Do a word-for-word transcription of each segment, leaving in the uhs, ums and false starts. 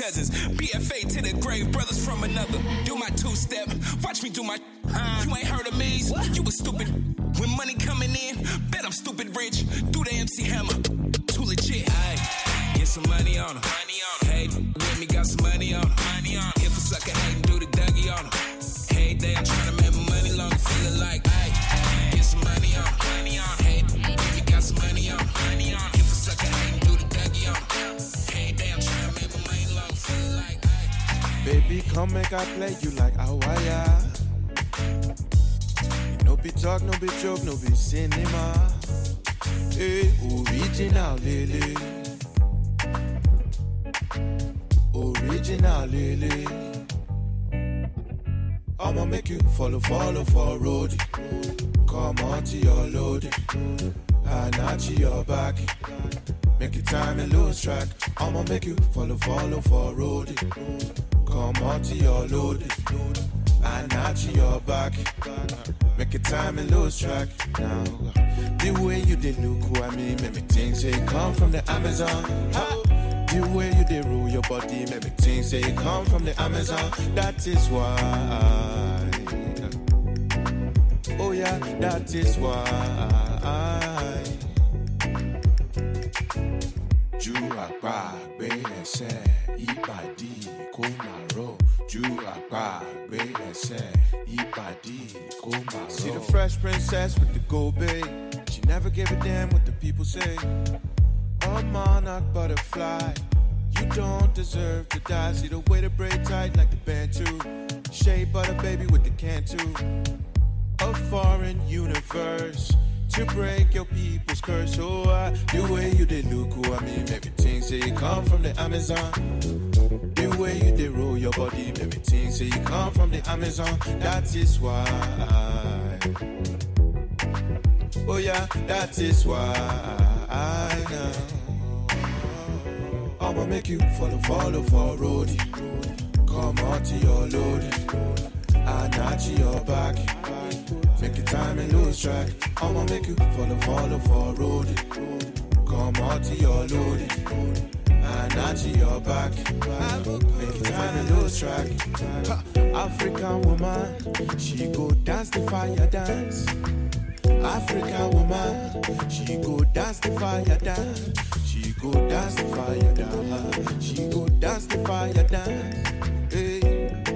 cousins. B F A to the grave, brothers from another. Do my two-step, watch me do my... Uh, you ain't heard of me, you was stupid. When money coming in, bet I'm stupid rich. Do the M C Hammer, too legit. Aye, get some money on 'em. Money on 'em. Hey, with me got some money on 'em. Money on 'em. If a sucker hatin', do the Dougie on 'em. Hey, they I'm tryna make my money long, feeling like, aye, get some money on 'em. Money on 'em. Hey, with me got some money on 'em. Money on 'em. If a sucker hatin', do the Dougie on 'em. Hey, they I'm tryna make my money long, feeling like, aye. Baby, come make I play you like Awaya. No be talk, no be joke, no be cinema. Hey, original lily. Original lily. I'ma make you follow, follow for road. Come on to your load. And not to your back. Make it time and lose track. I'ma make you follow, follow for road. Come on to your load. And not to your back. Make it time and lose track. Now, the way you did look who I mean, make me think say you come from the Amazon. Ha! The way you did rule your body, make me think say you come from the Amazon. That is why. Oh yeah, that is why. Ju àpagbé ẹsẹ̀ ìbàdí kó máa rọ̀. Ju àpagbé ẹsẹ̀ ìbàdí kó máa rọ̀. See the fresh princess with the gold babe. She never gave a damn what the people say. A monarch butterfly. You don't deserve to die. See the way the braid tight like the Bantu. Shea butter baby with the Cantu. A foreign universe. To break your people's curse, oh, I, the way you did look, who I mean, maybe things say you come from the Amazon. The way you did roll your body, maybe things say you come from the Amazon. That is why. Oh yeah, that is why. I know. I'ma make you follow, follow for roadie. Come on to your loadie. I not to your back. Make it time and lose track. I'ma make you follow, follow for roadie. Come on to your loadie. And not to your back. Make it time and lose track. African woman, she go dance the fire dance. African woman, she go dance the fire dance. She go dance the fire dance. She go dance the fire dance. Hey.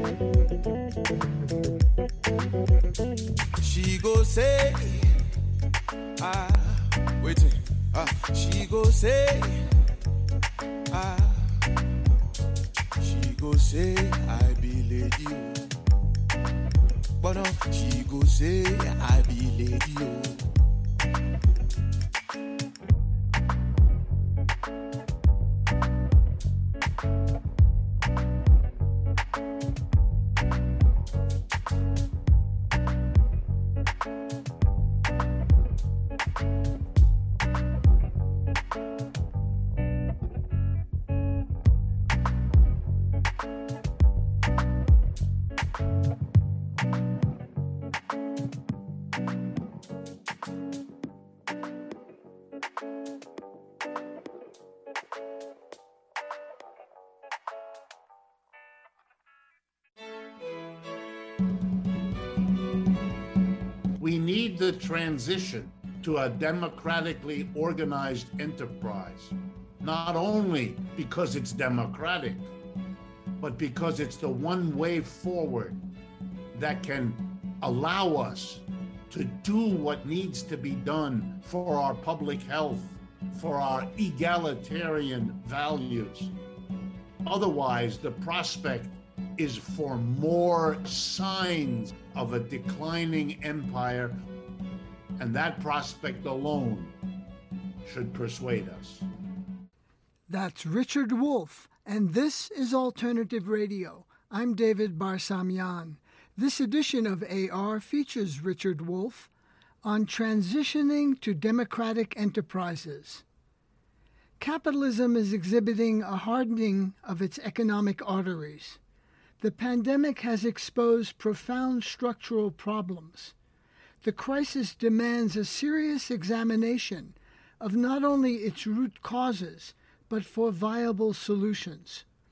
She go say, ah, waiting, ah, she go say, ah, she go say, I be lady, but no, she go say, I be lady, oh. We need the transition to a democratically organized enterprise, not only because it's democratic, but because it's the one way forward that can allow us to do what needs to be done for our public health, for our egalitarian values. Otherwise, the prospect is for more signs of a declining empire, and that prospect alone should persuade us. That's Richard Wolff, and this is Alternative Radio. I'm David Barsamian. This edition of A R features Richard Wolff on transitioning to democratic enterprises. Capitalism is exhibiting a hardening of its economic arteries. The pandemic has exposed profound structural problems. The crisis demands a serious examination of not only its root causes, but for viable solutions.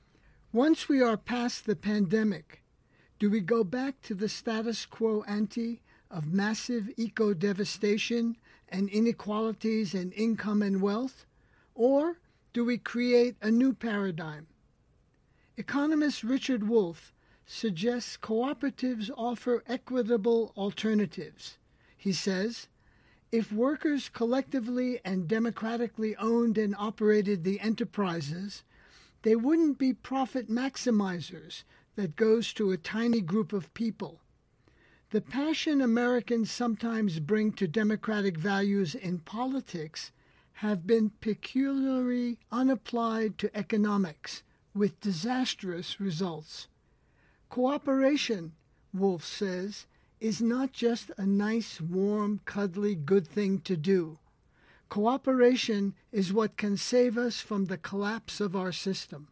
Once we are past the pandemic, do we go back to the status quo ante of massive eco-devastation and inequalities in income and wealth? Or do we create a new paradigm? Economist Richard Wolff suggests cooperatives offer equitable alternatives. He says, if workers collectively and democratically owned and operated the enterprises, they wouldn't be profit maximizers that goes to a tiny group of people. The passion Americans sometimes bring to democratic values in politics have been peculiarly unapplied to economics, with disastrous results. Cooperation, Wolff says, is not just a nice, warm, cuddly, good thing to do. Cooperation is what can save us from the collapse of our system.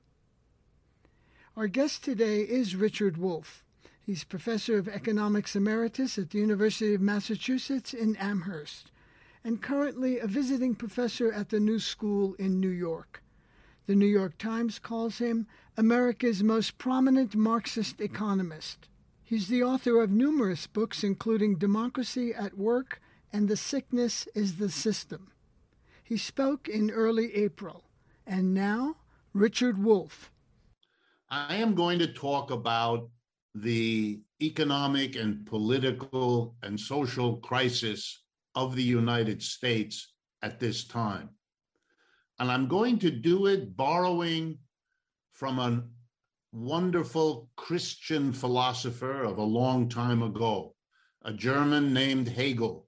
Our guest today is Richard Wolff. He's professor of economics emeritus at the University of Massachusetts in Amherst, and currently a visiting professor at the New School in New York. The New York Times calls him America's most prominent Marxist economist. He's the author of numerous books, including Democracy at Work and The Sickness is the System. He spoke in early April. And now, Richard Wolff. I am going to talk about the economic and political and social crisis of the United States at this time. And I'm going to do it borrowing from a wonderful Christian philosopher of a long time ago, a German named Hegel.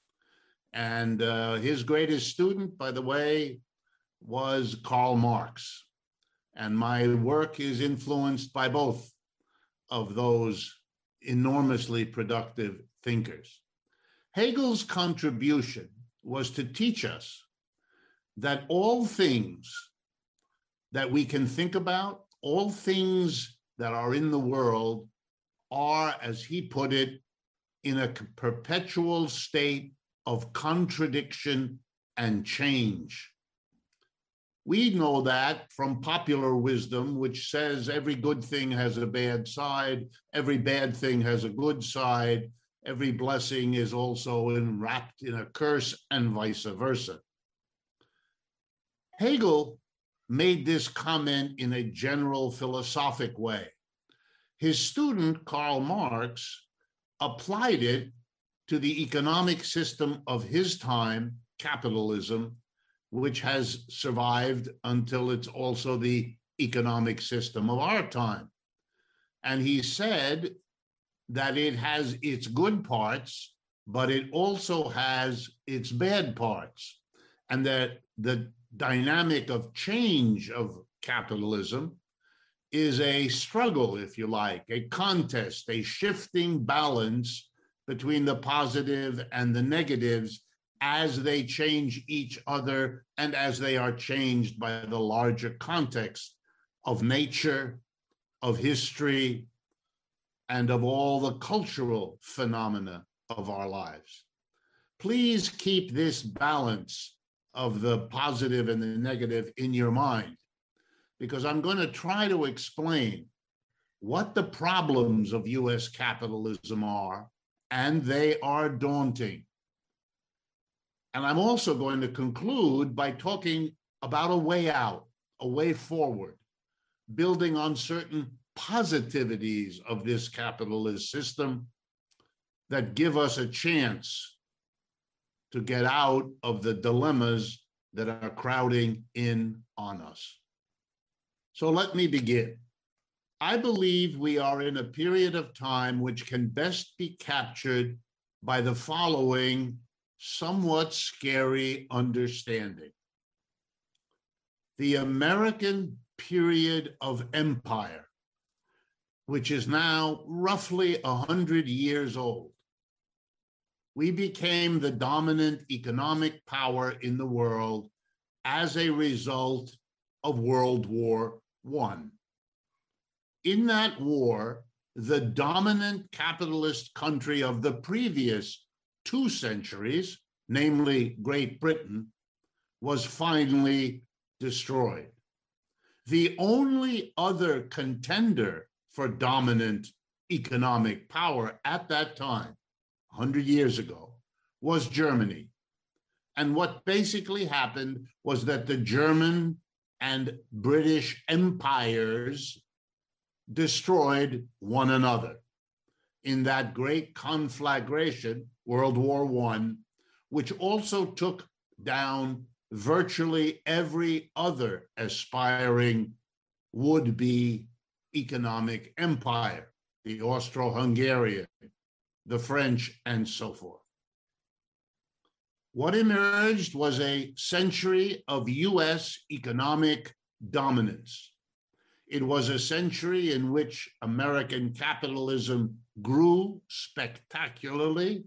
And uh, his greatest student, by the way, was Karl Marx. And my work is influenced by both of those enormously productive thinkers. Hegel's contribution was to teach us that all things that we can think about, all things that are in the world are, as he put it, in a perpetual state of contradiction and change. We know that from popular wisdom, which says every good thing has a bad side, every bad thing has a good side, every blessing is also enwrapped in a curse, and vice versa. Hegel made this comment in a general philosophic way. His student, Karl Marx, applied it to the economic system of his time, capitalism, which has survived until it's also the economic system of our time. And he said that it has its good parts, but it also has its bad parts, and that the dynamic of change of capitalism is a struggle, if you like, a contest, a shifting balance between the positive and the negatives as they change each other and as they are changed by the larger context of nature, of history, and of all the cultural phenomena of our lives. Please keep this balance of the positive and the negative in your mind, because I'm going to try to explain what the problems of U S capitalism are, and they are daunting. And I'm also going to conclude by talking about a way out, a way forward, building on certain positivities of this capitalist system that give us a chance to get out of the dilemmas that are crowding in on us. So let me begin. I believe we are in a period of time which can best be captured by the following somewhat scary understanding. The American period of empire, which is now roughly one hundred years old. We became the dominant economic power in the world as a result of World War One. In that war, the dominant capitalist country of the previous two centuries, namely Great Britain, was finally destroyed. The only other contender for dominant economic power at that time, one hundred years ago, was Germany. And what basically happened was that the German and British empires destroyed one another in that great conflagration, World War One, which also took down virtually every other aspiring would-be economic empire, the Austro-Hungarian, the French, and so forth. What emerged was a century of U S economic dominance. It was a century in which American capitalism grew spectacularly,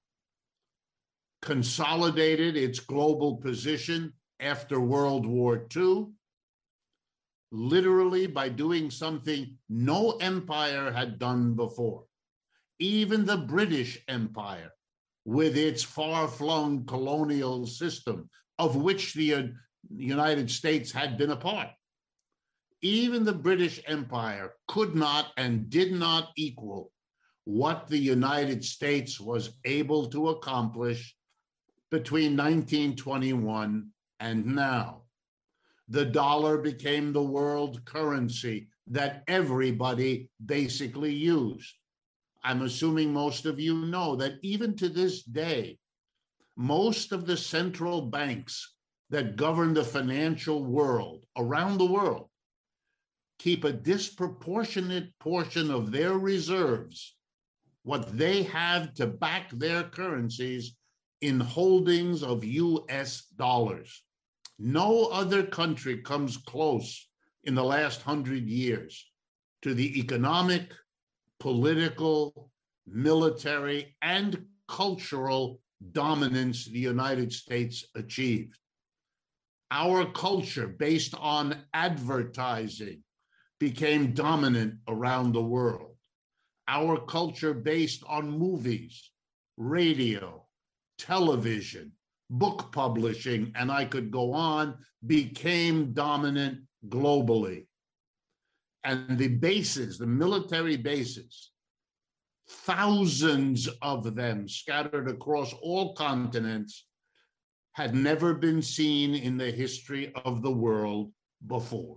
consolidated its global position after World War Two, literally by doing something no empire had done before. Even the British Empire, with its far-flung colonial system, of which the United States had been a part. Even the British Empire could not and did not equal what the United States was able to accomplish between nineteen twenty-one and now. The dollar became the world currency that everybody basically used. I'm assuming most of you know that even to this day, most of the central banks that govern the financial world around the world keep a disproportionate portion of their reserves, what they have to back their currencies, in holdings of U S dollars. No other country comes close in the last hundred years to the economic, political, military, and cultural dominance the United States achieved. Our culture, based on advertising, became dominant around the world. Our culture, based on movies, radio, television, book publishing, and I could go on, became dominant globally. And the bases, the military bases, thousands of them scattered across all continents, had never been seen in the history of the world before.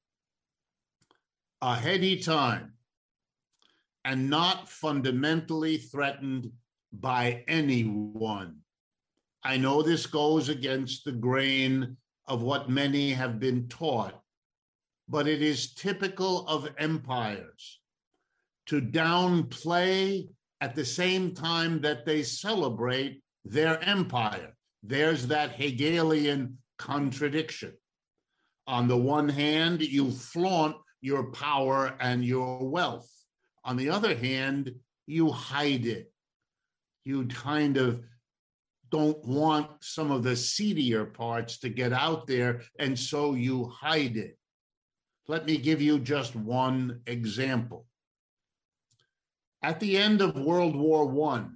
A heady time, and not fundamentally threatened by anyone. I know this goes against the grain of what many have been taught, but it is typical of empires to downplay at the same time that they celebrate their empire. There's that Hegelian contradiction. On the one hand, you flaunt your power and your wealth. On the other hand, you hide it. You kind of don't want some of the seedier parts to get out there, and so you hide it. Let me give you just one example. At the end of World War One,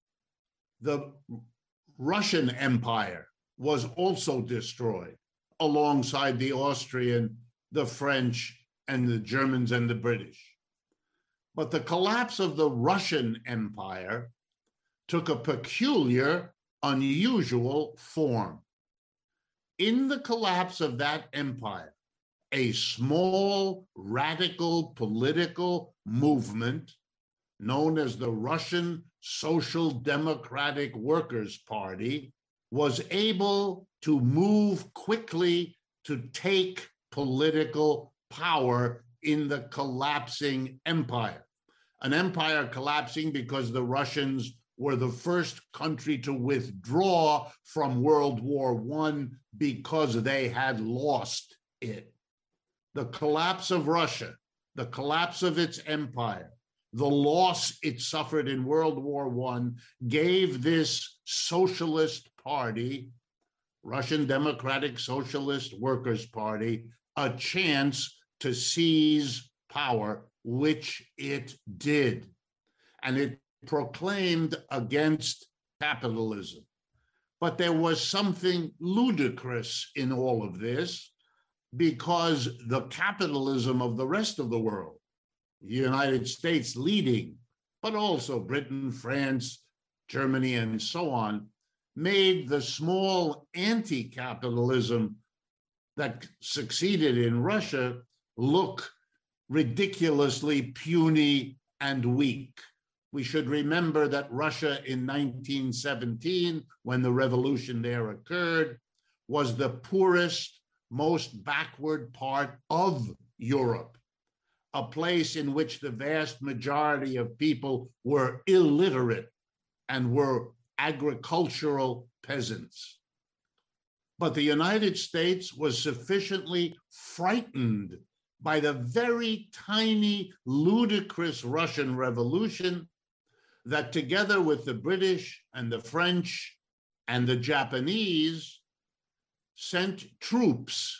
the Russian Empire was also destroyed alongside the Austrian, the French, and the Germans and the British. But the collapse of the Russian Empire took a peculiar, unusual form. In the collapse of that empire, a small, radical political movement known as the Russian Social Democratic Workers' Party was able to move quickly to take political power in the collapsing empire. An empire collapsing because the Russians were the first country to withdraw from World War One because they had lost it. The collapse of Russia, the collapse of its empire, the loss it suffered in World War One gave this socialist party, Russian Democratic Socialist Workers' Party, a chance to seize power, which it did. And it proclaimed against capitalism. But there was something ludicrous in all of this. because the capitalism of the rest of the world, the United States leading, but also Britain, France, Germany, and so on, made the small anti-capitalism that succeeded in Russia look ridiculously puny and weak. We should remember that Russia in nineteen seventeen, when the revolution there occurred, was the poorest, most backward part of Europe, a place in which the vast majority of people were illiterate and were agricultural peasants. But the United States was sufficiently frightened by the very tiny, ludicrous Russian Revolution that together with the British and the French and the Japanese sent troops,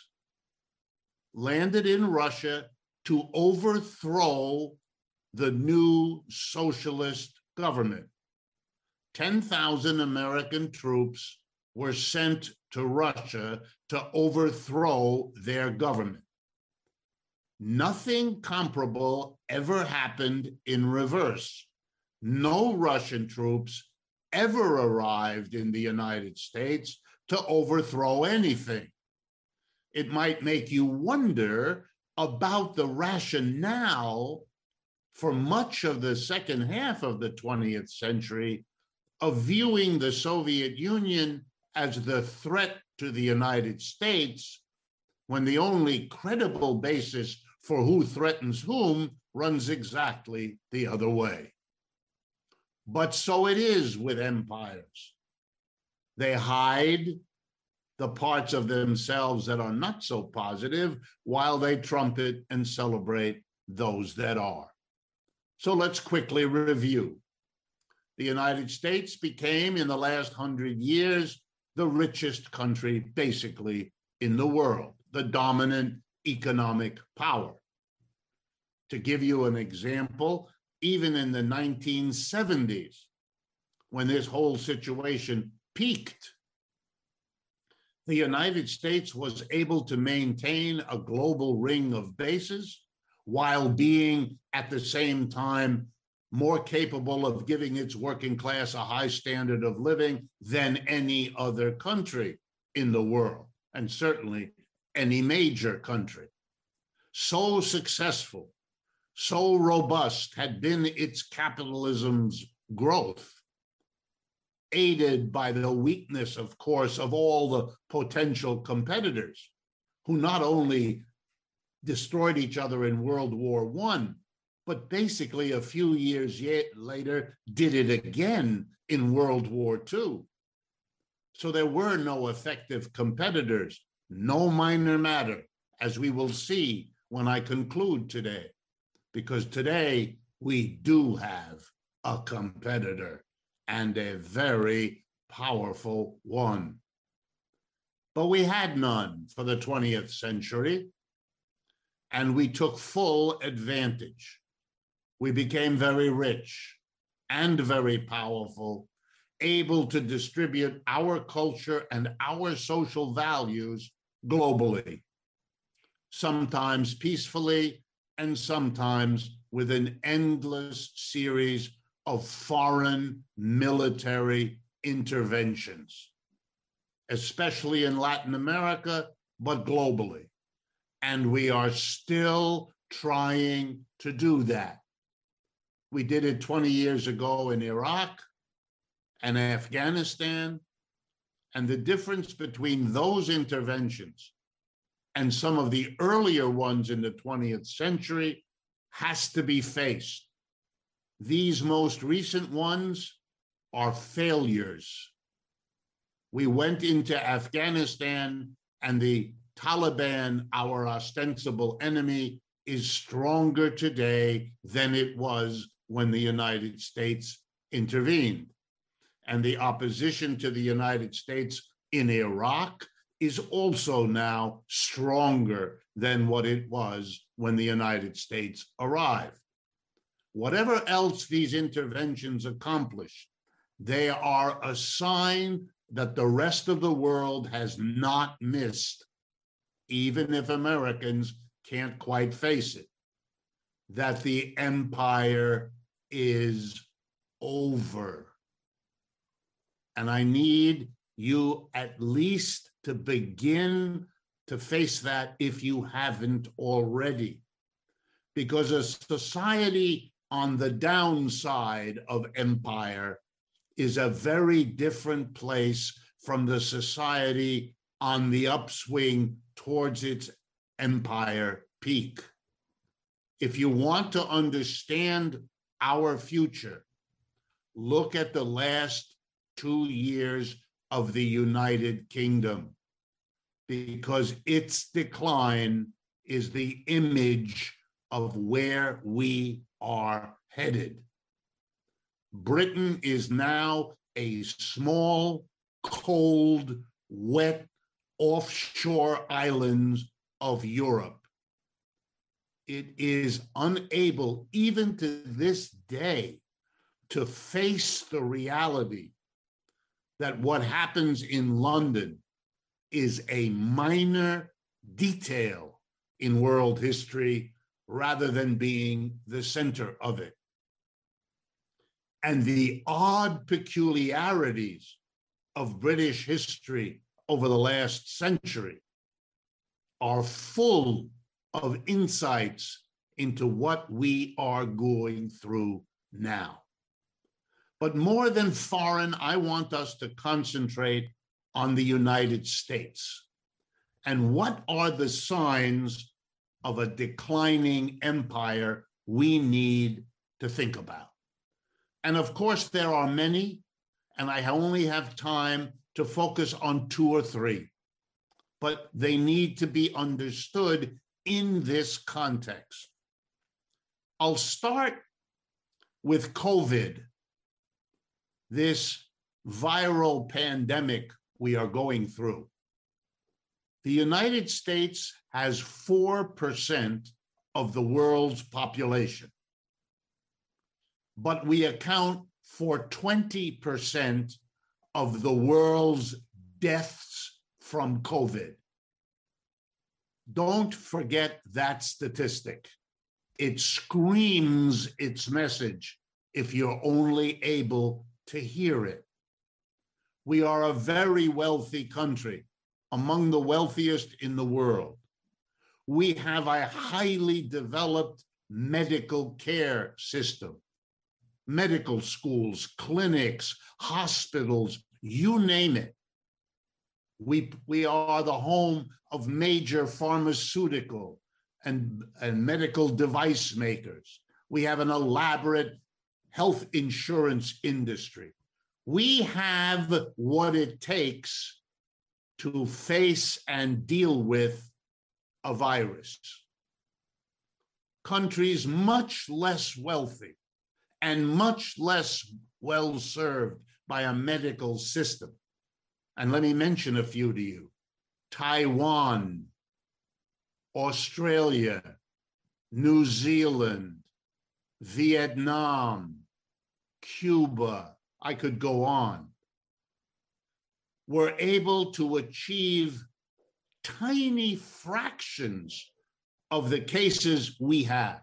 landed in Russia to overthrow the new socialist government. ten thousand American troops were sent to Russia to overthrow their government. Nothing comparable ever happened in reverse. No Russian troops ever arrived in the United States to overthrow anything. It might make you wonder about the rationale for much of the second half of the twentieth century of viewing the Soviet Union as the threat to the United States, when the only credible basis for who threatens whom runs exactly the other way. But so it is with empires. They hide the parts of themselves that are not so positive while they trumpet and celebrate those that are. So let's quickly review. The United States became, in the last hundred years, the richest country basically in the world, the dominant economic power. To give you an example, even in the nineteen seventies, when this whole situation peaked, the United States was able to maintain a global ring of bases while being at the same time more capable of giving its working class a high standard of living than any other country in the world, and certainly any major country. So successful, so robust had been its capitalism's growth, aided by the weakness, of course, of all the potential competitors who not only destroyed each other in World War One, but basically a few years yet later did it again in World War Two. So there were no effective competitors, no minor matter, as we will see when I conclude today, because today we do have a competitor, and a very powerful one. But we had none for the twentieth century, and we took full advantage. We became very rich and very powerful, able to distribute our culture and our social values globally, sometimes peacefully and sometimes with an endless series of foreign military interventions, especially in Latin America, but globally. And we are still trying to do that. We did it twenty years ago in Iraq and Afghanistan, and the difference between those interventions and some of the earlier ones in the twentieth century has to be faced. These most recent ones are failures. We went into Afghanistan, and the Taliban, our ostensible enemy, is stronger today than it was when the United States intervened. And the opposition to the United States in Iraq is also now stronger than what it was when the United States arrived. Whatever else these interventions accomplish, they are a sign that the rest of the world has not missed even if Americans can't quite face it, that the empire is over. And I need you at least to begin to face that if you haven't already. Because a society on the downside of empire is a very different place from the society on the upswing towards its empire peak. If you want to understand our future, look at the last two years of the United Kingdom, because its decline is the image of where we are headed. Britain is now a small, cold, wet, offshore island of Europe. It is unable, even to this day, to face the reality that what happens in London is a minor detail in world history rather than being the center of it. And the odd peculiarities of British history over the last century are full of insights into what we are going through now. But more than foreign, I want us to concentrate on the United States. And what are the signs of a declining empire we need to think about? And of course, there are many, and I only have time to focus on two or three, but they need to be understood in this context. I'll start with COVID, this viral pandemic we are going through. The United States has four percent of the world's population, but we account for twenty percent of the world's deaths from COVID. Don't forget that statistic. It screams its message if you're only able to hear it. We are a very wealthy country, among the wealthiest in the world. We have a highly developed medical care system, medical schools, clinics, hospitals, you name it. We, we are the home of major pharmaceutical and, and medical device makers. We have an elaborate health insurance industry. We have what it takes to face and deal with a virus. Countries much less wealthy and much less well-served by a medical system. And let me mention a few to you. Taiwan, Australia, New Zealand, Vietnam, Cuba, I could go on, were able to achieve tiny fractions of the cases we have,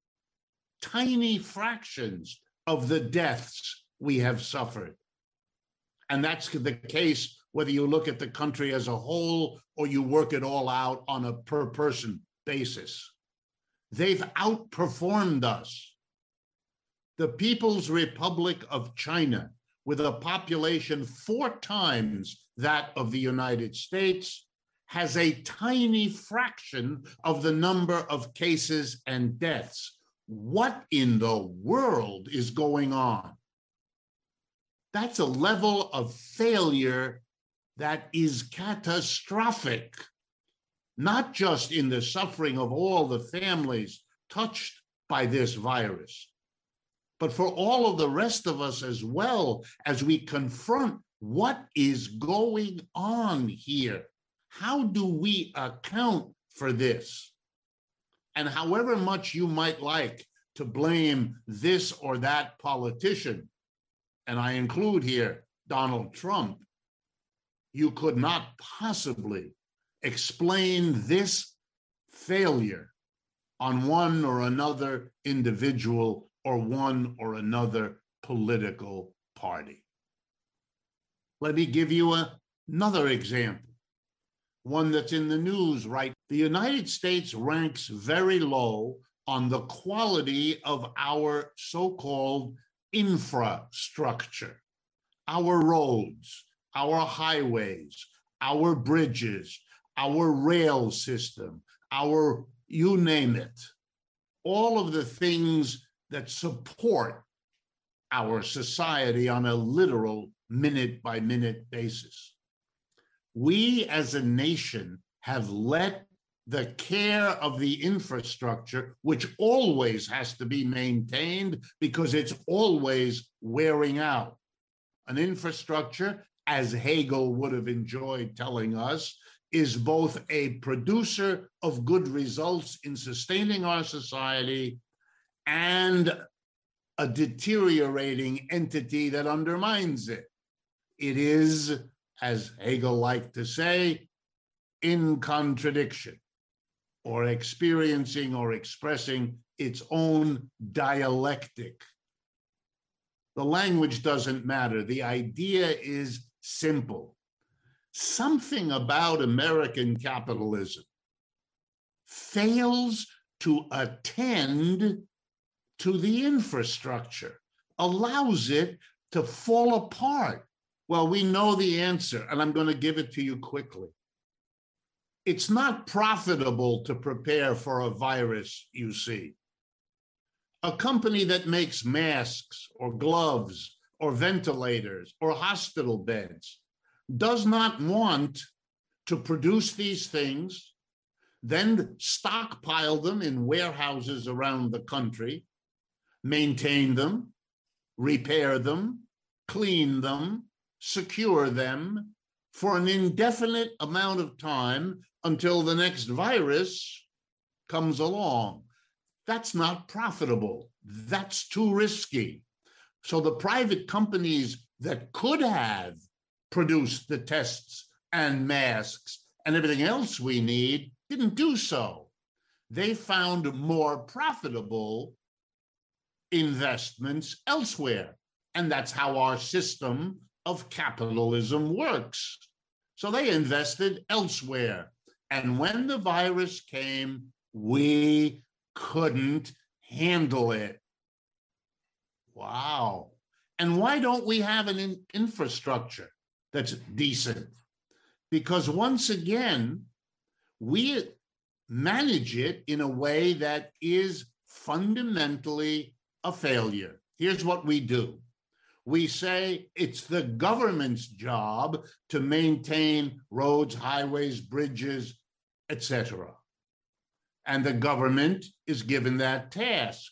tiny fractions of the deaths we have suffered. And that's the case whether you look at the country as a whole or you work it all out on a per person basis. They've outperformed us. The People's Republic of China, with a population four times that of the United States, has a tiny fraction of the number of cases and deaths. What in the world is going on? That's a level of failure that is catastrophic, not just in the suffering of all the families touched by this virus, but for all of the rest of us as well, as we confront what is going on here. How do we account for this? And however much you might like to blame this or that politician, and I include here Donald Trump, you could not possibly explain this failure on one or another individual or one or another political party. Let me give you a, another example, one that's in the news, right? The United States ranks very low on the quality of our so-called infrastructure, our roads, our highways, our bridges, our rail system, our, you name it, all of the things that support our society on a literal minute-by-minute basis. We as a nation have let the care of the infrastructure, which always has to be maintained because it's always wearing out. An infrastructure, as Hegel would have enjoyed telling us, is both a producer of good results in sustaining our society and a deteriorating entity that undermines it. It is, as Hegel liked to say, in contradiction, or experiencing or expressing its own dialectic. The language doesn't matter. The idea is simple. Something about American capitalism fails to attend to the infrastructure, allows it to fall apart. Well, we know the answer, and I'm going to give it to you quickly. It's not profitable to prepare for a virus, you see. A company that makes masks or gloves or ventilators or hospital beds does not want to produce these things, then stockpile them in warehouses around the country, maintain them, repair them, clean them, secure them for an indefinite amount of time until the next virus comes along. That's not profitable. That's too risky. So the private companies that could have produced the tests and masks and everything else we need didn't do so. They found more profitable investments elsewhere. And that's how our system of capitalism works. So they invested elsewhere. And when the virus came, we couldn't handle it. Wow. And why don't we have an in- infrastructure that's decent? Because once again, we manage it in a way that is fundamentally a failure. Here's what we do. We say it's the government's job to maintain roads, highways, bridges, et cetera. And the government is given that task.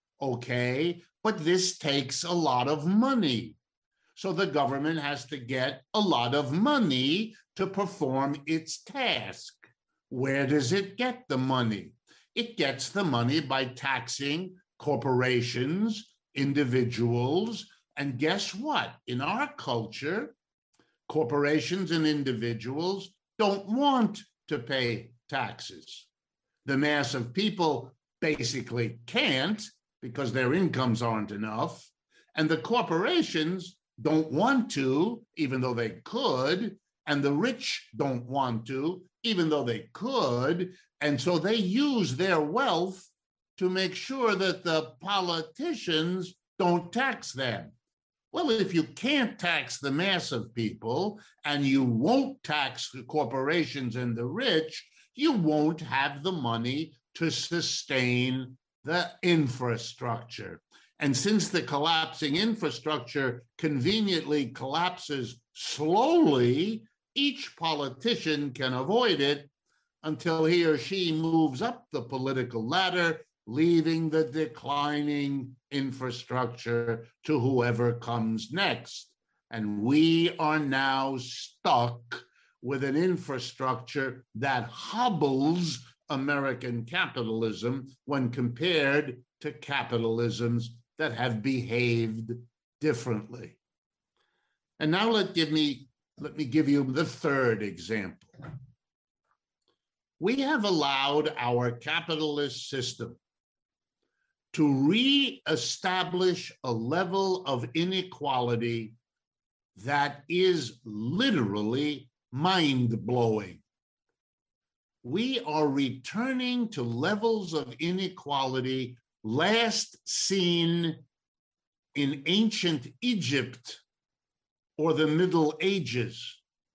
Okay, but this takes a lot of money. So the government has to get a lot of money to perform its task. Where does it get the money? It gets the money by taxing corporations, individuals, and guess what? In our culture, corporations and individuals don't want to pay taxes. The mass of people basically can't because their incomes aren't enough. And the corporations don't want to, even though they could. And the rich don't want to, even though they could. And so they use their wealth to make sure that the politicians don't tax them. Well, if you can't tax the mass of people and you won't tax the corporations and the rich, you won't have the money to sustain the infrastructure. And since the collapsing infrastructure conveniently collapses slowly, each politician can avoid it until he or she moves up the political ladder, leaving the declining infrastructure to whoever comes next. And we are now stuck with an infrastructure that hobbles American capitalism when compared to capitalisms that have behaved differently. And now let give me let me give you the third example. We have allowed our capitalist system to re-establish a level of inequality that is literally mind-blowing. We are returning to levels of inequality last seen in ancient Egypt or the Middle Ages.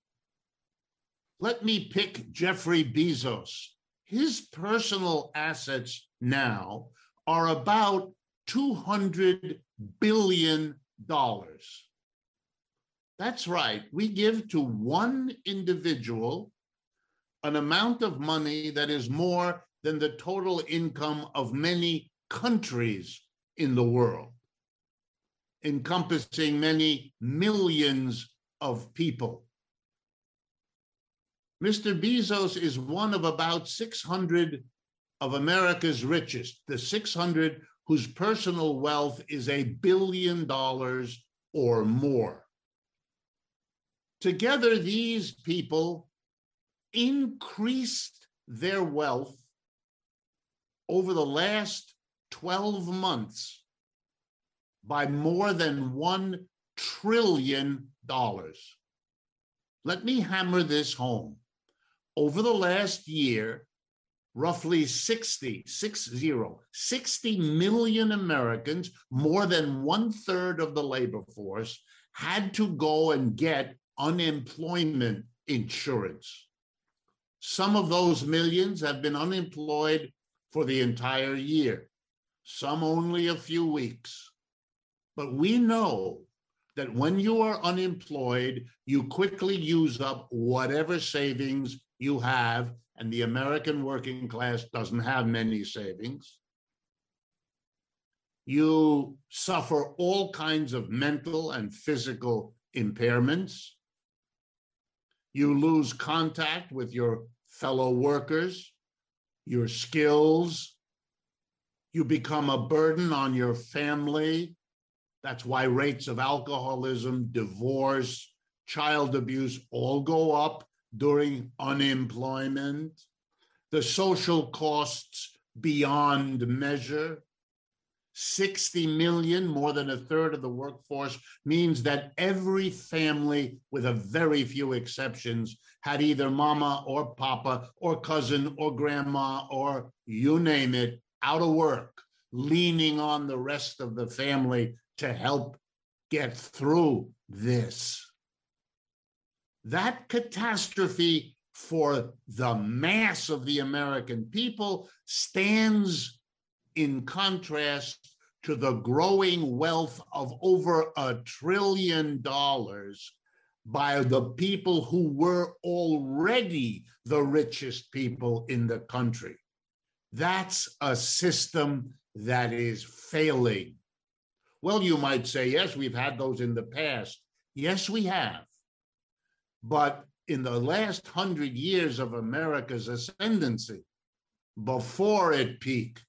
Let me pick Jeffrey Bezos. His personal assets now are about two hundred billion dollars. That's right. We give to one individual an amount of money that is more than the total income of many countries in the world, encompassing many millions of people. Mister Bezos is one of about six hundred of America's richest, the six hundred whose personal wealth is a billion dollars or more. Together, these people increased their wealth over the last twelve months by more than one trillion dollars. Let me hammer this home. Over the last year, roughly sixty, six zero, sixty million Americans, more than one third of the labor force, had to go and get unemployment insurance. Some of those millions have been unemployed for the entire year, some only a few weeks. But we know that when you are unemployed, you quickly use up whatever savings you have, and the American working class doesn't have many savings. You suffer all kinds of mental and physical impairments. You lose contact with your fellow workers, your skills. You become a burden on your family. That's why rates of alcoholism, divorce, child abuse all go up during unemployment. The social costs beyond measure. sixty million, more than a third of the workforce, means that every family, with a very few exceptions, had either mama or papa or cousin or grandma or you name it, out of work, leaning on the rest of the family to help get through this. That catastrophe for the mass of the American people stands in contrast to the growing wealth of over a trillion dollars by the people who were already the richest people in the country. That's a system that is failing. Well, you might say, yes, we've had those in the past. Yes, we have. But in the last hundred years of America's ascendancy, before it peaked,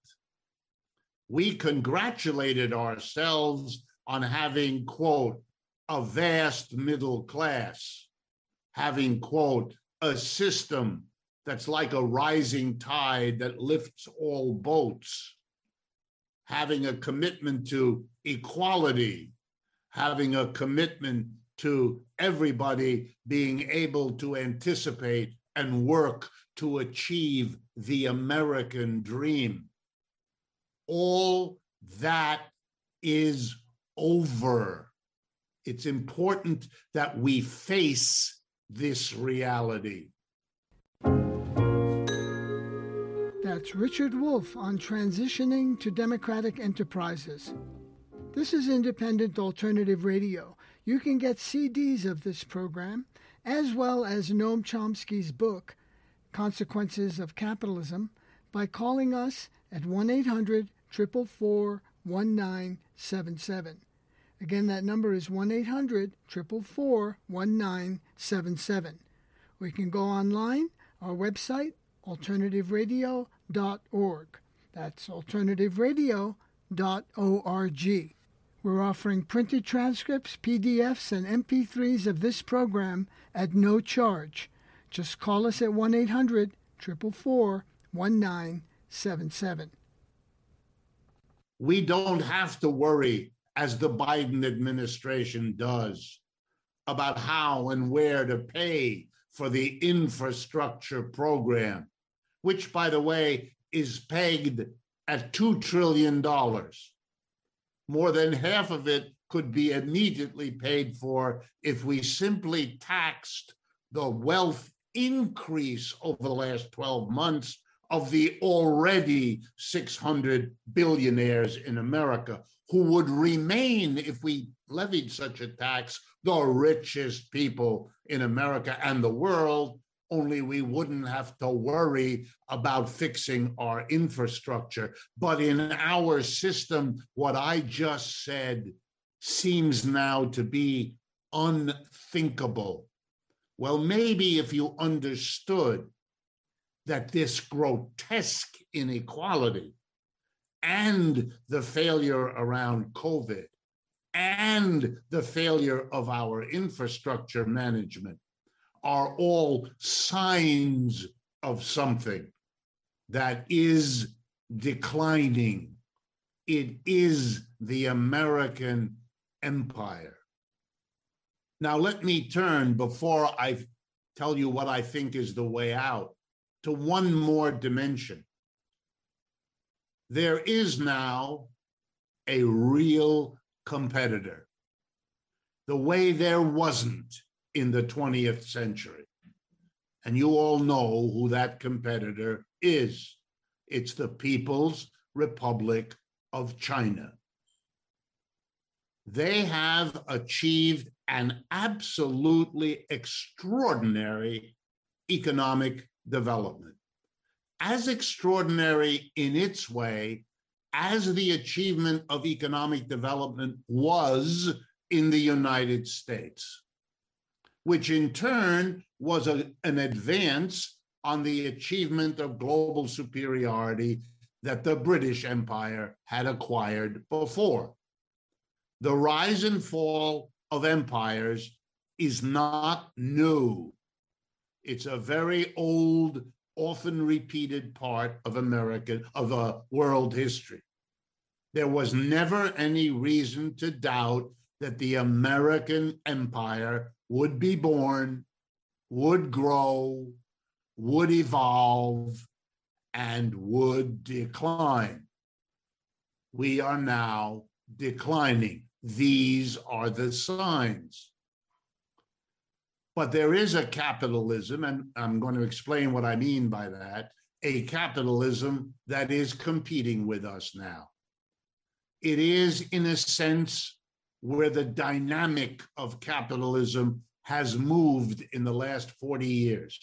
we congratulated ourselves on having, quote, a vast middle class, having, quote, a system that's like a rising tide that lifts all boats, having a commitment to equality, having a commitment to everybody being able to anticipate and work to achieve the American dream. All that is over. It's important that we face this reality. That's Richard Wolff on transitioning to democratic enterprises. This is Independent Alternative Radio. You can get C Ds of this program, as well as Noam Chomsky's book, Consequences of Capitalism, by calling us at one eight hundred, four four four, one nine seven seven. Again, that number is one eight hundred, four four four, one nine seven seven. We can go online, our website, alternative radio dot org. That's alternative radio dot org. We're offering printed transcripts, P D Fs, and M P threes of this program at no charge. Just call us at one eight hundred, four four, one nine seven seven. We don't have to worry, as the Biden administration does, about how and where to pay for the infrastructure program, which, by the way, is pegged at two trillion dollars. More than half of it could be immediately paid for if we simply taxed the wealth increase over the last twelve months of the already six hundred billionaires in America, who would remain, if we levied such a tax, the richest people in America and the world, only we wouldn't have to worry about fixing our infrastructure. But in our system, what I just said seems now to be unthinkable. Well, maybe if you understood that this grotesque inequality and the failure around COVID and the failure of our infrastructure management are all signs of something that is declining. It is the American empire. Now, let me turn, before I tell you what I think is the way out, to one more dimension. There is now a real competitor, the way there wasn't in the twentieth century. And you all know who that competitor is. It's the People's Republic of China. They have achieved an absolutely extraordinary economic development, as extraordinary in its way as the achievement of economic development was in the United States, which in turn was a, an advance on the achievement of global superiority that the British Empire had acquired before. The rise and fall of empires is not new. It's a very old, often repeated part of American, of uh, world history. There was never any reason to doubt that the American empire would be born, would grow, would evolve, and would decline. We are now declining. These are the signs. But there is a capitalism, and I'm going to explain what I mean by that, a capitalism that is competing with us now. It is, in a sense, where the dynamic of capitalism has moved in the last forty years.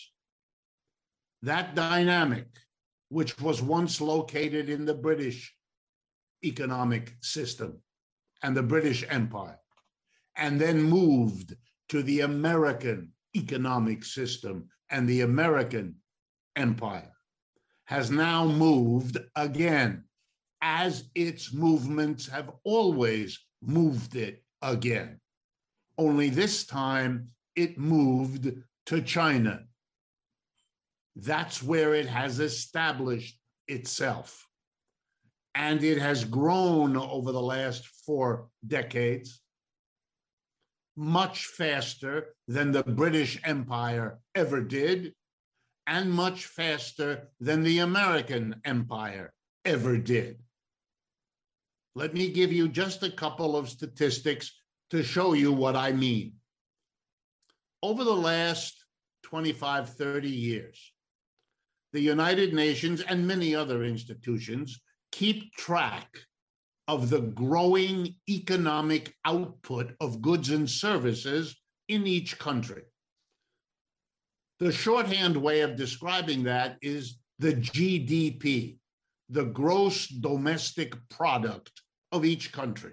That dynamic, which was once located in the British economic system and the British Empire, and then moved to the American economic system and the American empire, has now moved again, as its movements have always moved it again. Only this time it moved to China. That's where it has established itself. And it has grown over the last four decades much faster than the British Empire ever did, and much faster than the American Empire ever did. Let me give you just a couple of statistics to show you what I mean. Over the last twenty-five, thirty years, the United Nations and many other institutions keep track of the growing economic output of goods and services in each country. The shorthand way of describing that is the G D P, the gross domestic product of each country.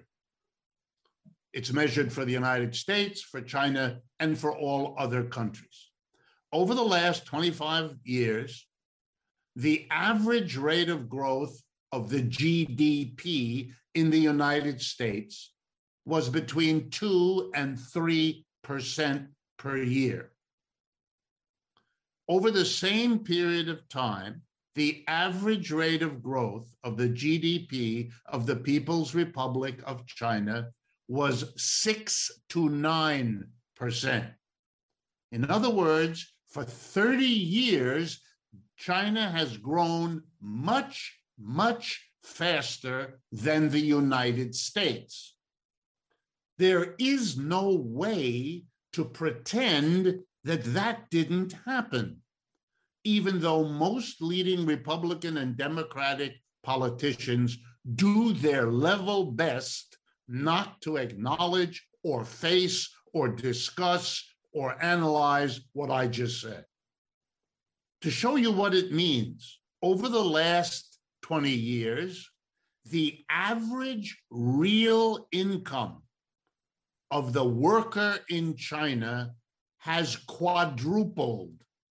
It's measured for the United States, for China, and for all other countries. Over the last twenty-five years, the average rate of growth of the G D P in the United States was between two and three percent per year. Over the same period of time, the average rate of growth of the G D P of the People's Republic of China was six to nine percent. In other words, for thirty years, China has grown much, much faster than the United States. There is no way to pretend that that didn't happen, even though most leading Republican and Democratic politicians do their level best not to acknowledge or face or discuss or analyze what I just said. To show you what it means, over the last twenty years, the average real income of the worker in China has quadrupled.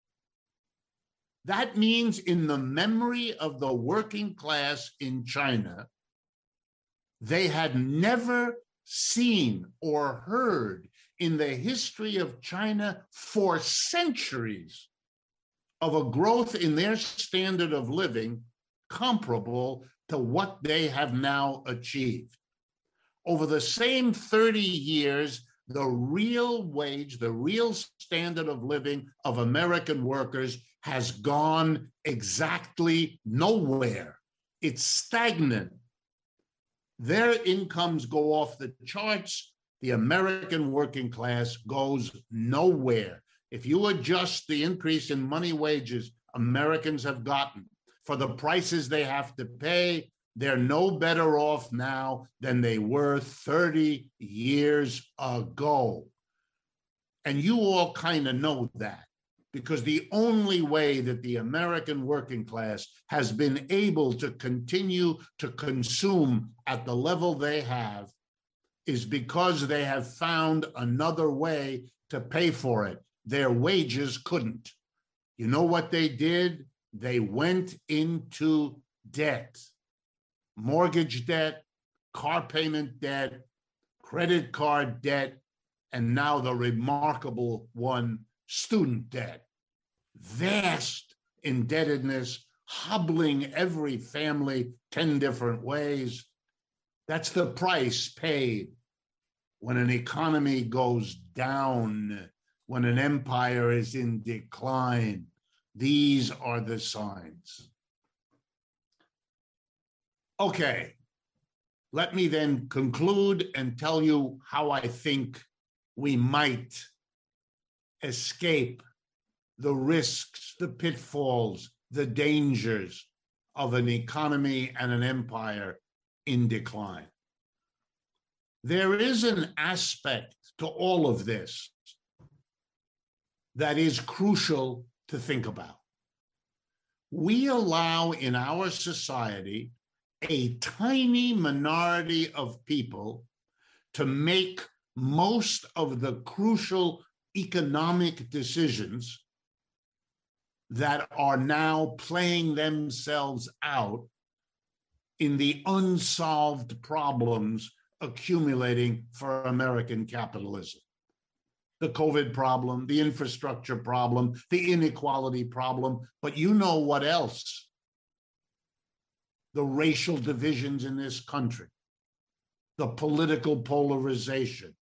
That means in the memory of the working class in China, they had never seen or heard in the history of China for centuries of a growth in their standard of living comparable to what they have now achieved. Over the same thirty years, the real wage, the real standard of living of American workers has gone exactly nowhere. It's stagnant. Their incomes go off the charts. The American working class goes nowhere. If you adjust the increase in money wages Americans have gotten for the prices they have to pay, they're no better off now than they were thirty years ago. And you all kind of know that, because the only way that the American working class has been able to continue to consume at the level they have is because they have found another way to pay for it. Their wages couldn't. You know what they did? They went into debt. Mortgage debt, car payment debt, credit card debt, and now the remarkable one, student debt. Vast indebtedness, hobbling every family ten different ways. That's the price paid when an economy goes down, when an empire is in decline. These are the signs. Okay, let me then conclude and tell you how I think we might escape the risks, the pitfalls, the dangers of an economy and an empire in decline. There is an aspect to all of this that is crucial to think about. We allow in our society a tiny minority of people to make most of the crucial economic decisions that are now playing themselves out in the unsolved problems accumulating for American capitalism. The COVID problem, the infrastructure problem, the inequality problem, but you know what else? The racial divisions in this country, the political polarization,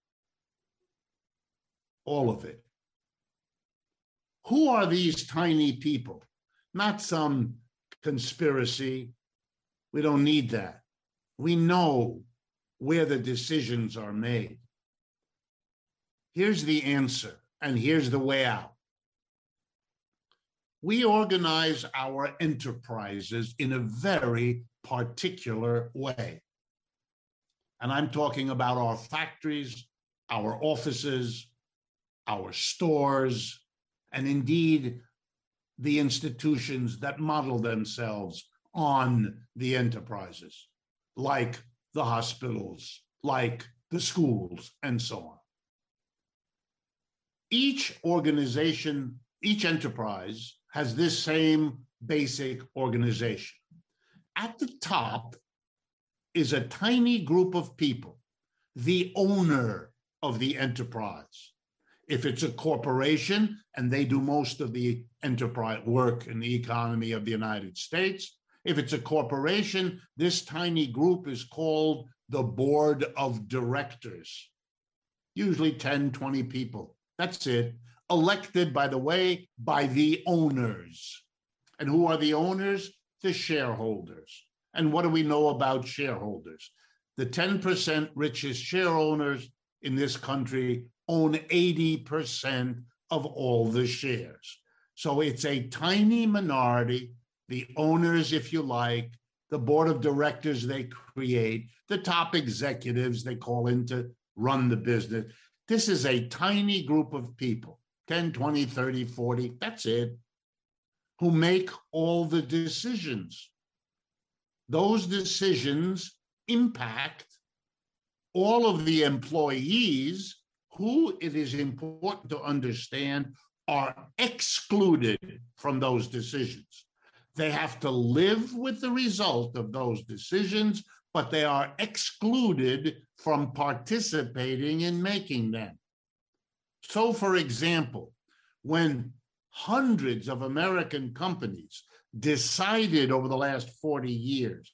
all of it. Who are these tiny people? Not some conspiracy. We don't need that. We know where the decisions are made. Here's the answer, and here's the way out. We organize our enterprises in a very particular way. And I'm talking about our factories, our offices, our stores, and indeed the institutions that model themselves on the enterprises, like the hospitals, like the schools, and so on. Each organization, each enterprise has this same basic organization. At the top is a tiny group of people, the owner of the enterprise. If it's a corporation and they do most of the enterprise work in the economy of the United States, if it's a corporation, this tiny group is called the board of directors, usually ten, twenty people. That's it. Elected, by the way, by the owners. And who are the owners? The shareholders. And what do we know about shareholders? The ten percent richest share owners in this country own eighty percent of all the shares. So it's a tiny minority, the owners, if you like, the board of directors they create, the top executives they call in to run the business. This is a tiny group of people, ten, twenty, thirty, forty, that's it, who make all the decisions. Those decisions impact all of the employees who, it is important to understand, are excluded from those decisions. They have to live with the result of those decisions, but they are excluded from participating in making them. So, for example, when hundreds of American companies decided over the last forty years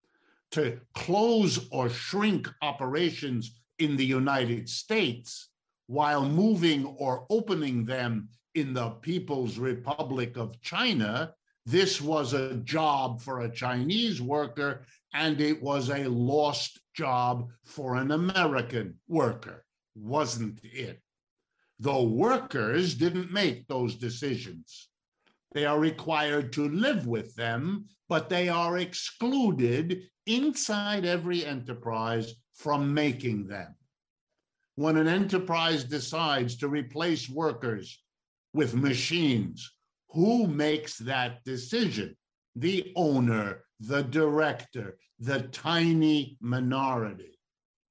to close or shrink operations in the United States while moving or opening them in the People's Republic of China, this was a job for a Chinese worker, and it was a lost job for an American worker, wasn't it? The workers didn't make those decisions. They are required to live with them, but they are excluded inside every enterprise from making them. When an enterprise decides to replace workers with machines, who makes that decision? The owner, the director, the tiny minority.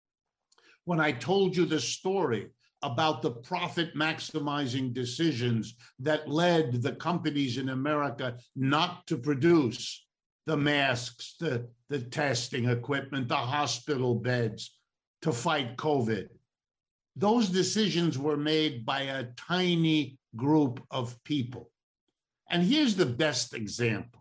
When I told you the story about the profit maximizing decisions that led the companies in America not to produce the masks, the, the testing equipment, the hospital beds to fight COVID, those decisions were made by a tiny group of people. And here's the best example.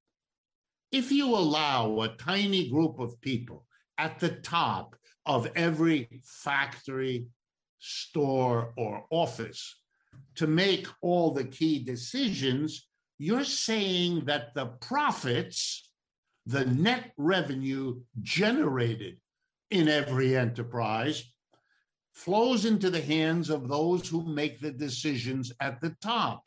If you allow a tiny group of people at the top of every factory, store, or office to make all the key decisions, you're saying that the profits, the net revenue generated in every enterprise, flows into the hands of those who make the decisions at the top.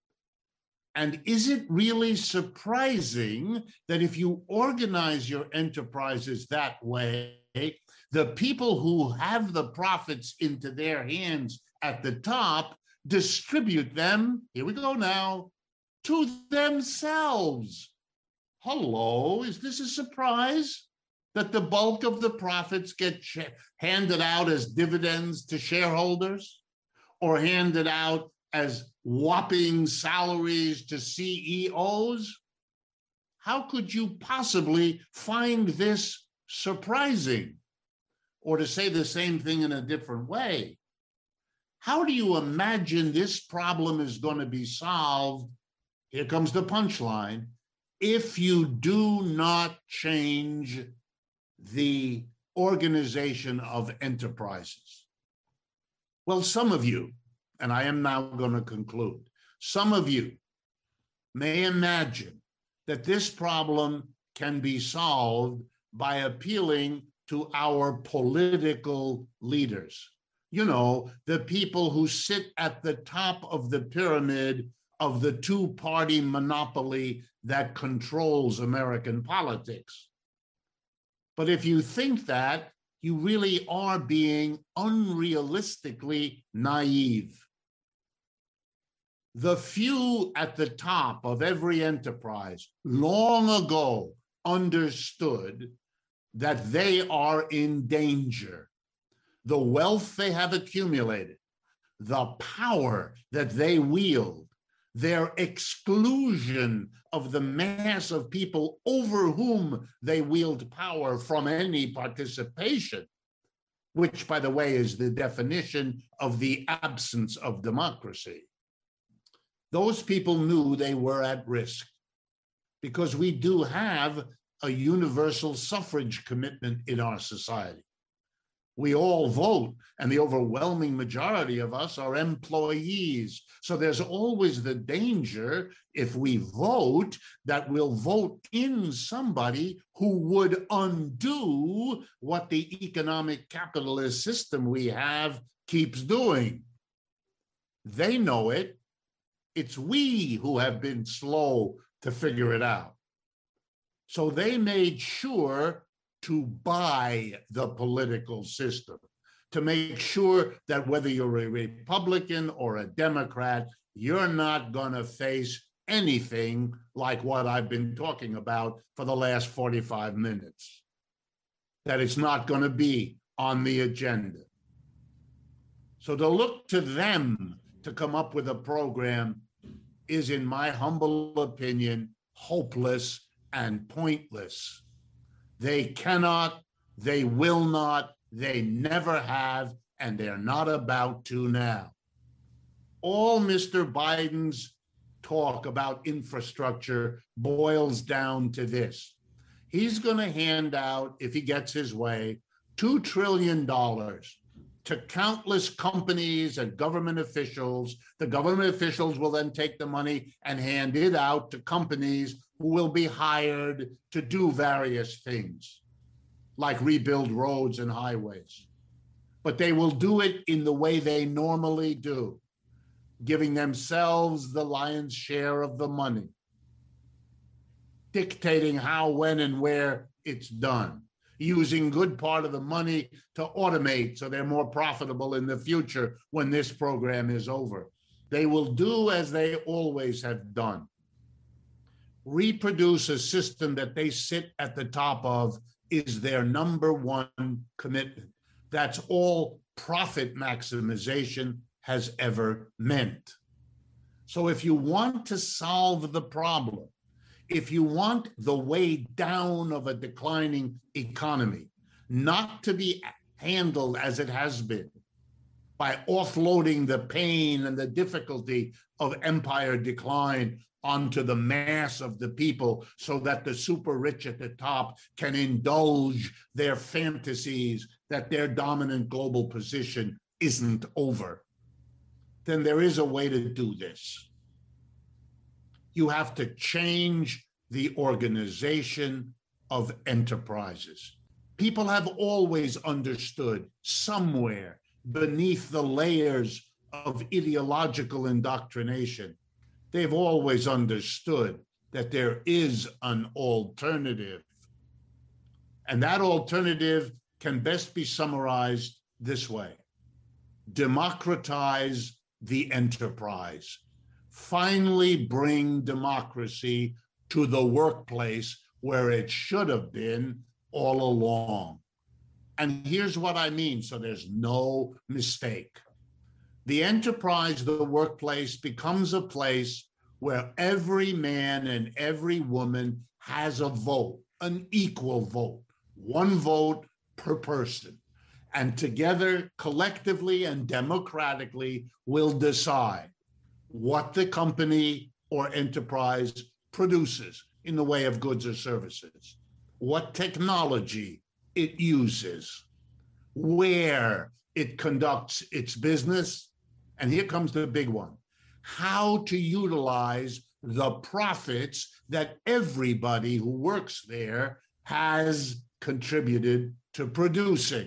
And is it really surprising that if you organize your enterprises that way, the people who have the profits into their hands at the top distribute them, here we go now, to themselves? Hello, is this a surprise that the bulk of the profits get handed out as dividends to shareholders or handed out as whopping salaries to C E Os? How could you possibly find this surprising? Or to say the same thing in a different way, how do you imagine this problem is going to be solved? Here comes the punchline. If you do not change the organization of enterprises. Well, some of you, and I am now going to conclude, some of you may imagine that this problem can be solved by appealing to our political leaders. You know, the people who sit at the top of the pyramid of the two-party monopoly that controls American politics. But if you think that, you really are being unrealistically naive. The few at the top of every enterprise long ago understood that they are in danger. The wealth they have accumulated, the power that they wield, their exclusion of the mass of people over whom they wield power from any participation, which, by the way, is the definition of the absence of democracy. Those people knew they were at risk because we do have a universal suffrage commitment in our society. We all vote, and the overwhelming majority of us are employees. So there's always the danger, if we vote, that we'll vote in somebody who would undo what the economic capitalist system we have keeps doing. They know it. It's we who have been slow to figure it out. So they made sure to buy the political system, to make sure that whether you're a Republican or a Democrat, you're not going to face anything like what I've been talking about for the last forty-five minutes, that it's not going to be on the agenda. So to look to them to come up with a program is, in my humble opinion, hopeless and pointless. They cannot, they will not, they never have, and they're not about to now. All Mister Biden's talk about infrastructure boils down to this. He's going to hand out, if he gets his way, two trillion dollars to countless companies and government officials. The government officials will then take the money and hand it out to companies who will be hired to do various things, like rebuild roads and highways. But they will do it in the way they normally do, giving themselves the lion's share of the money, dictating how, when, and where it's done, using good part of the money to automate so they're more profitable in the future when this program is over. They will do as they always have done. Reproduce a system that they sit at the top of is their number one commitment. That's all profit maximization has ever meant. So if you want to solve the problem, if you want the way down of a declining economy not to be handled as it has been, by offloading the pain and the difficulty of empire decline onto the mass of the people so that the super rich at the top can indulge their fantasies that their dominant global position isn't over, then there is a way to do this. You have to change the organization of enterprises. People have always understood somewhere beneath the layers of ideological indoctrination, they've always understood that there is an alternative. And that alternative can best be summarized this way: democratize the enterprise. Finally bring democracy to the workplace where it should have been all along. And here's what I mean, so there's no mistake. The enterprise, the workplace, becomes a place where every man and every woman has a vote, an equal vote, one vote per person. And together, collectively and democratically, will decide what the company or enterprise produces in the way of goods or services, what technology it uses, where it conducts its business, and here comes the big one: how to utilize the profits that everybody who works there has contributed to producing.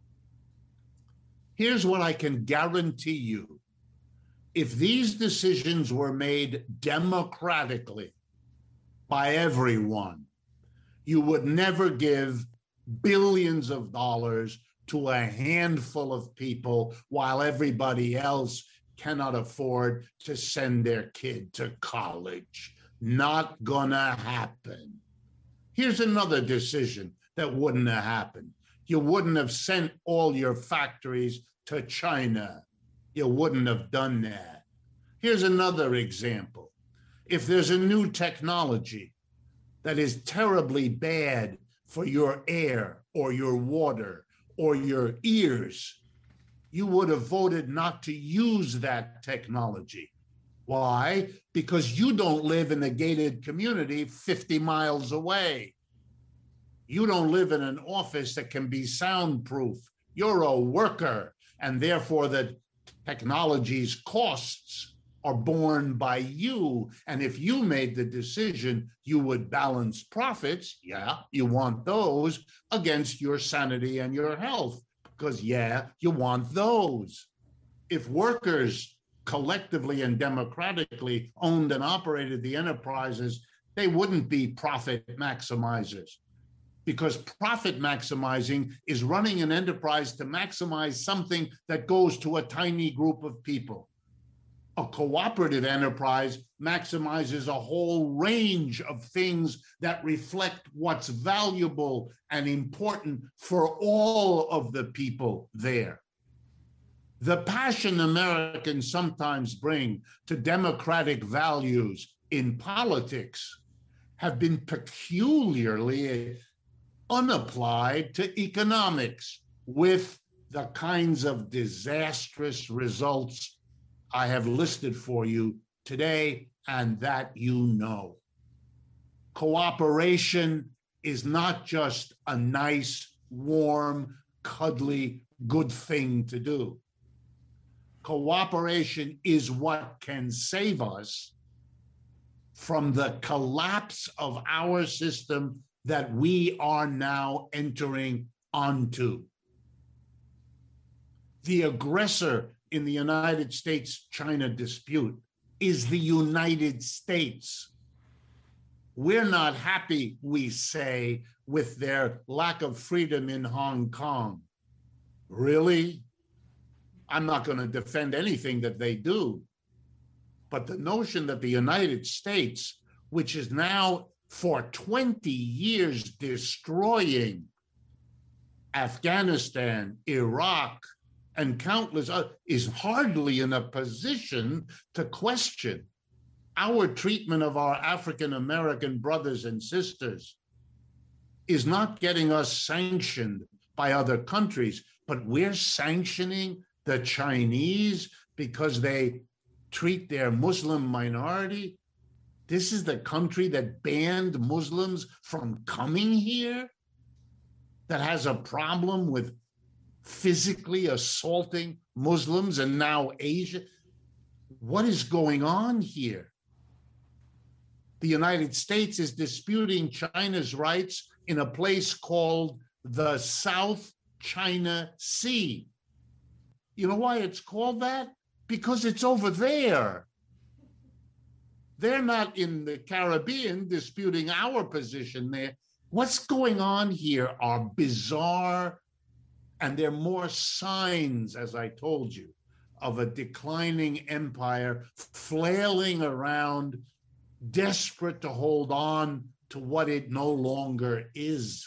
Here's what I can guarantee you. If these decisions were made democratically by everyone, you would never give billions of dollars to a handful of people while everybody else cannot afford to send their kid to college. Not gonna happen. Here's another decision that wouldn't have happened. You wouldn't have sent all your factories to China. You wouldn't have done that. Here's another example. If there's a new technology that is terribly bad for your air or your water or your ears, you would have voted not to use that technology. Why? Because you don't live in a gated community fifty miles away. You don't live in an office that can be soundproof. You're a worker, and therefore the technology's costs are borne by you. And if you made the decision, you would balance profits, yeah, you want those, against your sanity and your health, because, yeah, you want those. If workers collectively and democratically owned and operated the enterprises, they wouldn't be profit maximizers, because profit maximizing is running an enterprise to maximize something that goes to a tiny group of people. A cooperative enterprise maximizes a whole range of things that reflect what's valuable and important for all of the people there. The passion Americans sometimes bring to democratic values in politics have been peculiarly unapplied to economics, with the kinds of disastrous results I have listed for you today, and that you know. Cooperation is not just a nice, warm, cuddly, good thing to do. Cooperation is what can save us from the collapse of our system that we are now entering onto. The aggressor in the United States-China dispute is the United States. We're not happy, we say, with their lack of freedom in Hong Kong. Really? I'm not going to defend anything that they do. But the notion that the United States, which is now for twenty years destroying Afghanistan, Iraq, and countless others, is hardly in a position to question our treatment of our African-American brothers and sisters, is not getting us sanctioned by other countries, but we're sanctioning the Chinese because they treat their Muslim minority. This is the country that banned Muslims from coming here, that has a problem with physically assaulting Muslims, and now Asia. What is going on here? The United States is disputing China's rights in a place called the South China Sea. You know why it's called that? Because it's over there. They're not in the Caribbean disputing our position there. What's going on here are bizarre, and they're more signs, as I told you, of a declining empire flailing around, desperate to hold on to what it no longer is.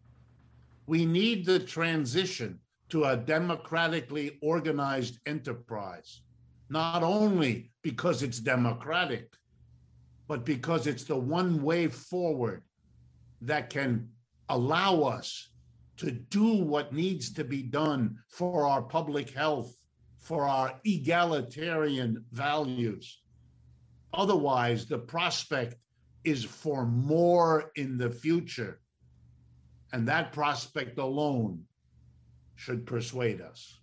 We need the transition to a democratically organized enterprise, not only because it's democratic, but because it's the one way forward that can allow us to do what needs to be done for our public health, for our egalitarian values. Otherwise, the prospect is for more in the future, and that prospect alone should persuade us.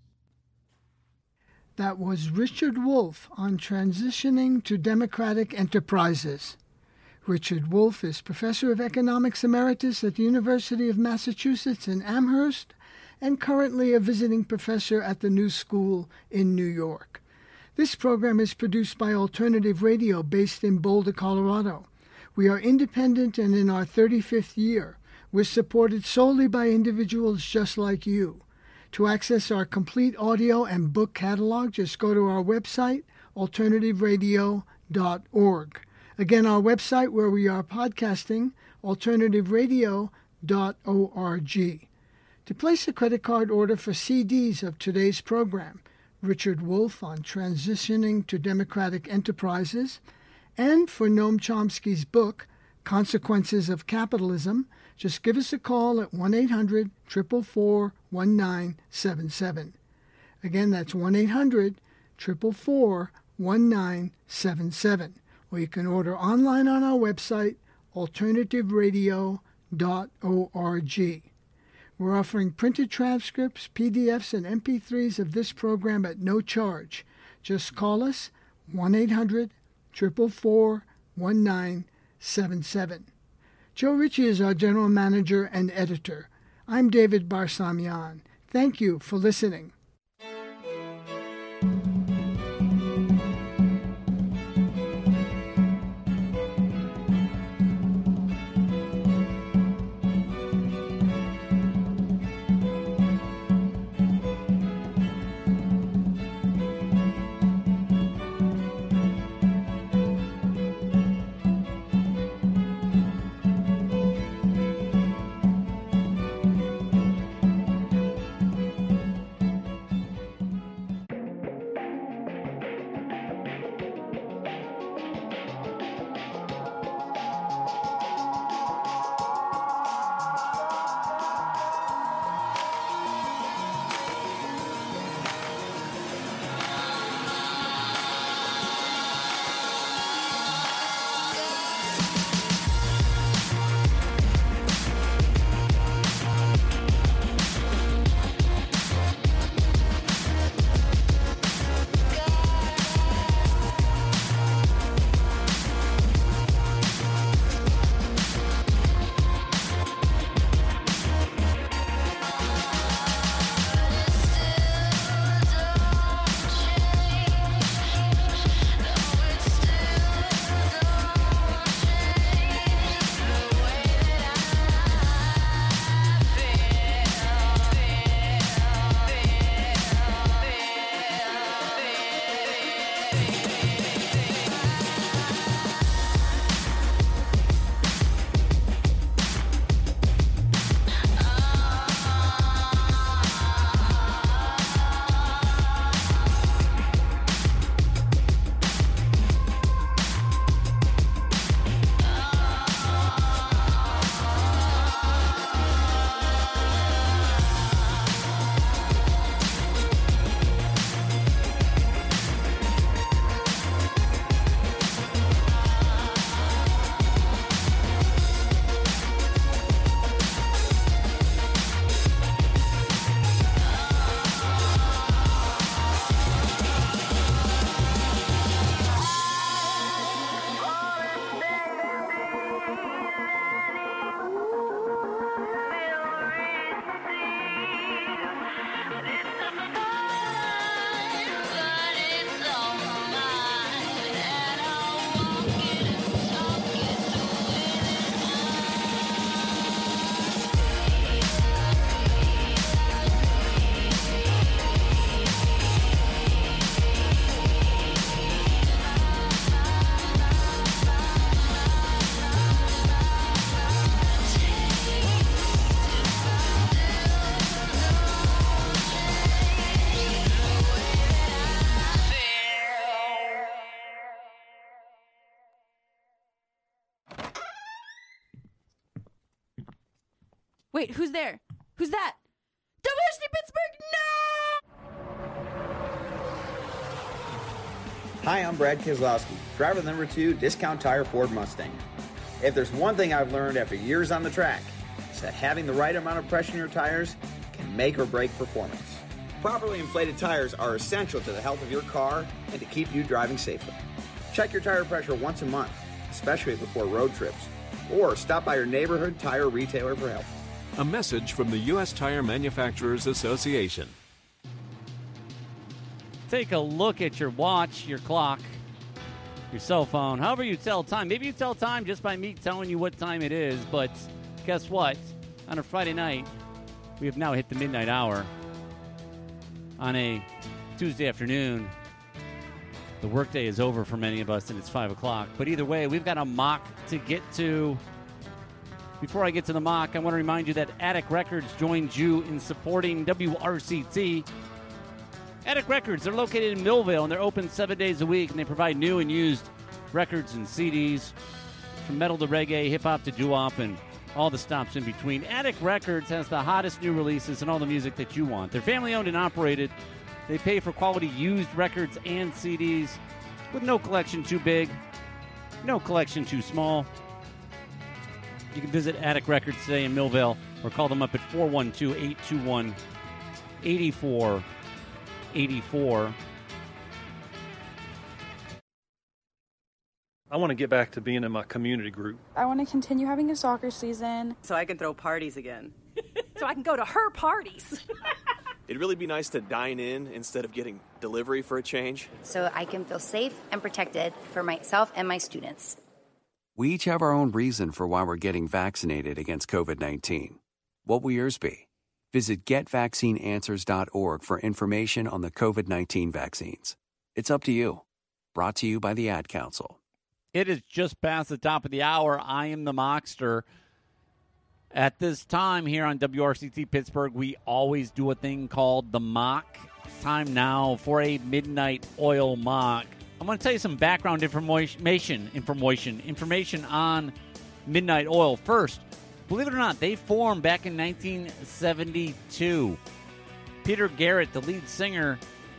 That was Richard Wolff on transitioning to democratic enterprises. Richard Wolff is Professor of Economics Emeritus at the University of Massachusetts in Amherst and currently a visiting professor at the New School in New York. This program is produced by Alternative Radio based in Boulder, Colorado. We are independent and in our thirty-fifth year. We're supported solely by individuals just like you. To access our complete audio and book catalog, just go to our website, alternative radio dot org. Again, our website where we are podcasting, alternative radio dot org. To place a credit card order for C Ds of today's program, Richard Wolff on transitioning to democratic enterprises, and for Noam Chomsky's book, Consequences of Capitalism, just give us a call at one eight hundred, four four four, one nine seven seven. Again, that's one eight hundred, four four four, one nine seven seven. Or you can order online on our website, alternative radio dot org. We're offering printed transcripts, P D Fs, and M P threes of this program at no charge. Just call us, one eight hundred, four four four, one nine seven seven. Joe Ritchie is our general manager and editor. I'm David Barsamian. Thank you for listening. Wait, who's there? Who's that? Diversity Pittsburgh, no! Hi, I'm Brad Keselowski, driver number two, Discount Tire Ford Mustang. If there's one thing I've learned after years on the track, it's that having the right amount of pressure in your tires can make or break performance. Properly inflated tires are essential to the health of your car and to keep you driving safely. Check your tire pressure once a month, especially before road trips, or stop by your neighborhood tire retailer for help. A message from the U S Tire Manufacturers Association. Take a look at your watch, your clock, your cell phone, however you tell time. Maybe you tell time just by me telling you what time it is, but guess what? On a Friday night, we have now hit the midnight hour. On a Tuesday afternoon, the workday is over for many of us, and it's five o'clock. But either way, we've got a mock to get to. Before I get to the mock, I want to remind you that Attic Records joined you in supporting W R C T. Attic Records, they're located in Millvale, and they're open seven days a week, and they provide new and used records and C Ds. from metal to reggae, hip-hop to doo-wop, and all the stops in between. Attic Records has the hottest new releases and all the music that you want. They're family-owned and operated. They pay for quality used records and C Ds with no collection too big, no collection too small. You can visit Attic Records today in Millvale or call them up at four one two, eight two one, eight four eight four. I want to get back to being in my community group. I want to continue having a soccer season. So I can throw parties again. So I can go to her parties. It'd really be nice to dine in instead of getting delivery for a change. So I can feel safe and protected for myself and my students. We each have our own reason for why we're getting vaccinated against covid nineteen. What will yours be? Visit get vaccine answers dot org for information on the covid nineteen vaccines. It's up to you. Brought to you by the Ad Council. It is just past the top of the hour. I am the Mockster. At this time here on W R C T Pittsburgh, we always do a thing called the Mock. Time now for a Midnight Oil Mock. I'm going to tell you some background information, information, information on Midnight Oil. First, believe it or not, they formed back in nineteen seventy-two. Peter Garrett, the lead singer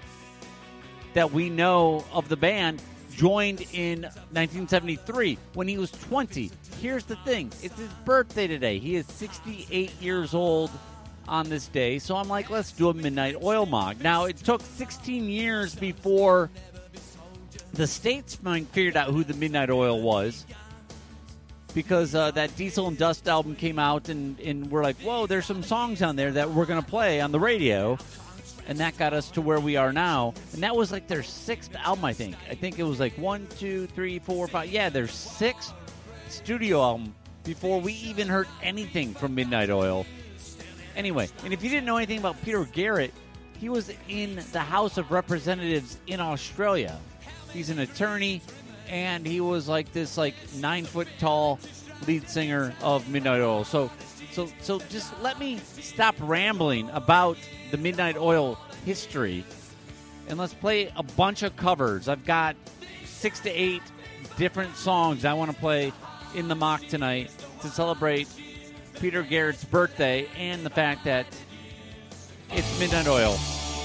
that we know of the band, joined in nineteen seventy-three when he was twenty. Here's the thing. It's his birthday today. He is sixty-eight years old on this day. So I'm like, let's do a Midnight Oil Mock. Now, it took sixteen years before the Statesman figured out who the Midnight Oil was, because uh, that Diesel and Dust album came out, and, and we're like, whoa, there's some songs on there that we're going to play on the radio. And that got us to where we are now. And that was like their sixth album, I think. I think it was like one, two, three, four, five. Yeah, their sixth studio album before we even heard anything from Midnight Oil. Anyway, and if you didn't know anything about Peter Garrett, he was in the House of Representatives in Australia. He's an attorney, and he was like this like nine-foot-tall lead singer of Midnight Oil. So, so, so just let me stop rambling about the Midnight Oil history, and let's play a bunch of covers. I've got six to eight different songs I want to play in the mock tonight to celebrate Peter Garrett's birthday and the fact that it's Midnight Oil.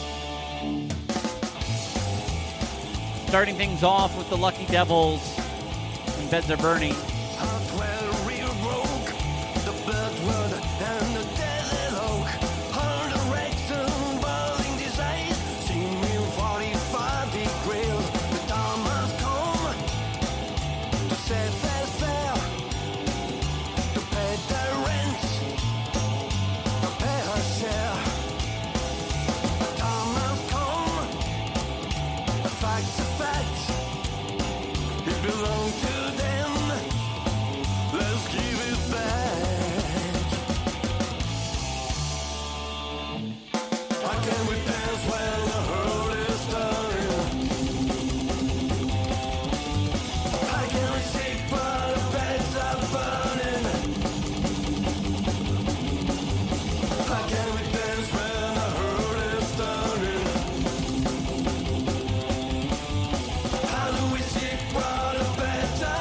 Starting things off with the Lucky Devils, and Beds Are Burning. Better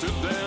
sit down.